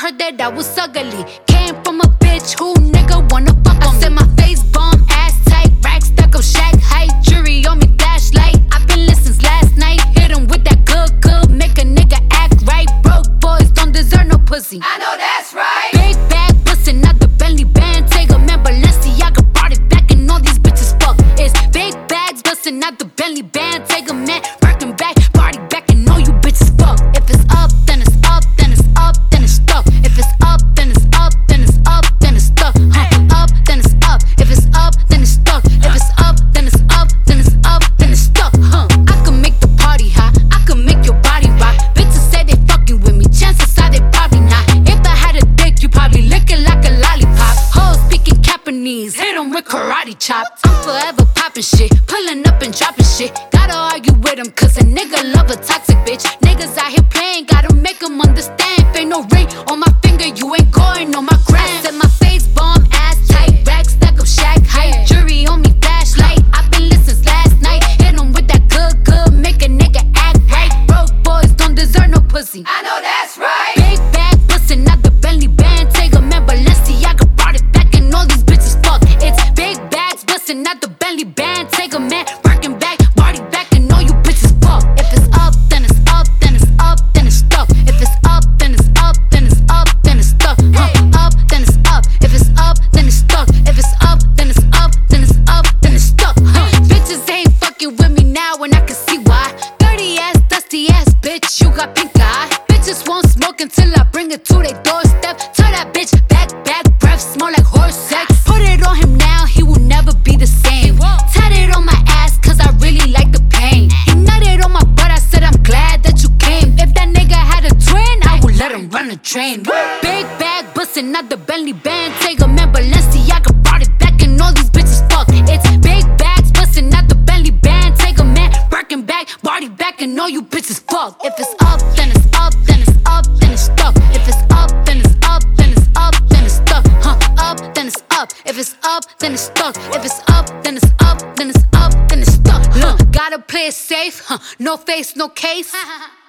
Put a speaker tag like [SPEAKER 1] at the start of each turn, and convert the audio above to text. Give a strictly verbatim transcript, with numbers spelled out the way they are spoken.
[SPEAKER 1] heard that I was ugly. Came from a bitch who nigga wanna fuck on me. I said my face bomb, ass tight, rack stuck up, shack height, jury on me, flashlight. I've been listening since last night. Hit him with that good, good, make a nigga act right. Broke boys don't deserve no pussy.
[SPEAKER 2] I know that's right.
[SPEAKER 1] Big bag bustin' out the Bentley band. Take a man, Balenciaga brought it back and all these bitches fuck. It's big bags bustin' out the Bentley band. Take a man, working back, party back and all you bitches fuck. If it's up, then it's up, then it's up, then it's stuck. If it's up, then it's up, then it's up, then it's stuck. Huh. Up, then it's up. If it's up, then it's stuck. If it's up, then it's up, then it's up, then it's stuck. Huh. I can make the party hot. I can make your body rock. Bitches say they fucking with me. Chances are they probably not. If I had a dick, you probably lick it like a lollipop. Hoes speaking Japanese, hit 'em with karate chops. I'm forever popping shit, pulling up and dropping shit. Gotta argue with 'em cause a nigga love a toxic bitch. Niggas out here playing, gotta make 'em understand. If ain't no ring on my finger, you ain't going on my gram. Said my face bomb, ass tight, rack stack up, shack height, jury on me, flashlight. I've been listening since last night. Hit 'em with that good, good, make a nigga act right. Broke boys don't deserve no pussy.
[SPEAKER 2] I know that's right.
[SPEAKER 1] Big bag bustin' out the Bentley band. Take a man, Balenciaga brought it back and all these bitches fuck. It's big bags bustin' out the Bentley band. Take a man, working back, party back and all you bitches fuck. If it's up, then it's up, then it's up, then it's stuck. If it's up, then it's up, then it's up, then it's stuck. Huh. Up, then it's up. If it's up, then it's stuck. If it's up, then it's up, then it's up, then it's stuck. Huh. Bitches ain't fucking with me now and I can see why. Dirty ass, dusty ass bitch, you got pink eye. Bitches won't smoke until I bring it to their doorstep. Tell that bitch back, back, breath smell like horse sex. Put it on him now, he will never be the same. Tatted on my ass cause I really like the pain. He nutted on my butt, I said I'm glad that you came. If that nigga had a twin, I would let him run a train. Big bag bustin' out the Bentley band. Take a man, Balenciaga brought it back and all these bitches fuck. It's big bags bustin' out the Bentley band. Take a man, working back, party back and all you bitches fuck. If it's up, then it's up, then it's up, then it's stuck. If it's up, then it's up, then it's up, then it's stuck. Huh, up, then it's up. If it's up, then it's stuck. If it's up, then it's up, then it's up, then it's stuck. Huh, gotta play it safe, huh, no face, no case.